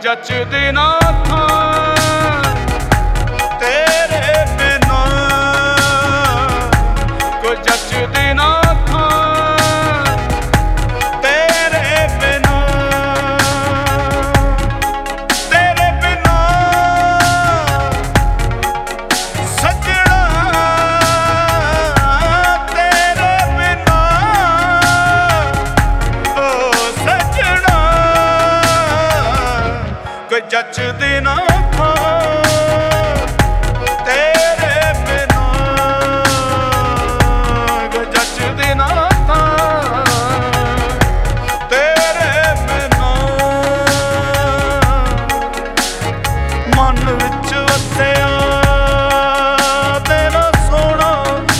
ਜੱਚਦੇ ਨਾ ਥਾਂ ਤੇਰੇ ਬਿਨਾਂ, ਕੋਈ ਜੱਚਦੇ ਨਾ ਥਾਂ ਤੇਰੇ ਬਿਨਾਂ, ਤੇਰੇ ਬਿਨਾਂ ਸੱਜਣਾ, ਤੇਰੇ ਬਿਨਾਂ ਓ ਸੱਜਣਾ, ਕੋਈ ਜੱਚਦੇ ਨਾ ਥਾਂ ਤੇਰੇ ਬਿਨਾਂ, ਕੋਈ ਜੱਚਦੇ ਨਾ ਥਾਂ ਤੇਰੇ ਬਿਨਾਂ। ਮਨ ਵਿੱਚ ਵਸਿਆ ਤੇਰਾ ਸੋਹਣਾ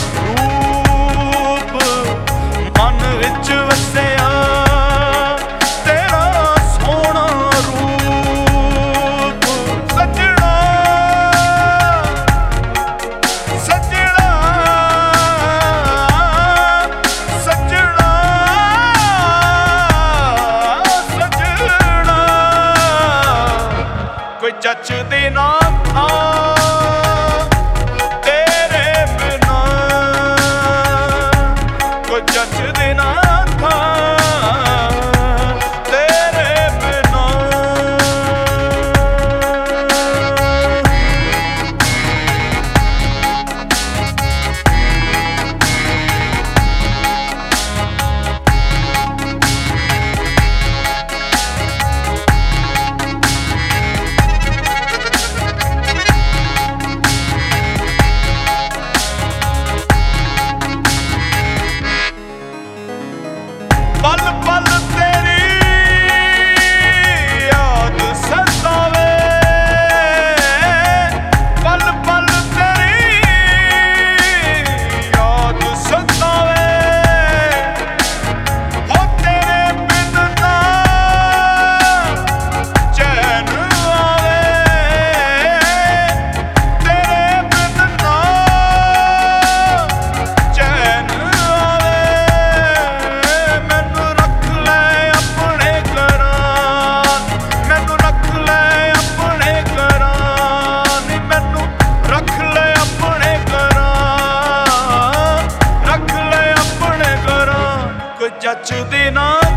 ਰੂਪ, ਮਨ ਵਿੱਚ ਵਸਿਆ ਤੇਰਾ ਸੋਹਣਾ ਰੂਪ, ਸੱਜਣਾ ਸੱਜਣਾ ਸੱਜਣਾ ਸੱਜਣਾ, ਕੋਈ ਜੱਚਦੇ ਨਾ ਥਾਂ ਤੇਰੇ ਬਿਨਾਂ, ਕੋਈ ਜੱਚਦੇ ਨਾ ਥਾਂ ਤੇਰੇ ਬਿਨਾਂ। ਪਲ ਪਲ ਤੇਰੀ ਯਾਦ ਸਤਾਵੇ, ਪਲ ਪਲ ਤੇਰੀ ਯਾਦ ਸਤਾਵੇ, ਹੋ ਤੇਰੇ ਬਿਨ ਨਾ ਚੈਨ ਆਵੇ, ਤੇਰੇ ਬਿਨ ਨਾ ਚੈਨ ਆਵੇ। ਮੈਨੂੰ ਰੱਖ ਲੈ ਆਪਣੇ ਘਰਾਂ, ਮੈਨੂੰ ਰੱਖ ਲੈ ਆਪਣੇ ਘਰਾਂ ਨੀ, ਮੈਨੂੰ ਰੱਖ ਲੈ ਆਪਣੇ ਘਰਾਂ, ਰੱਖ ਲੈ ਆਪਣੇ ਘਰਾਂ, ਕੋਈ ਜੱਚਦੇ ਨਾ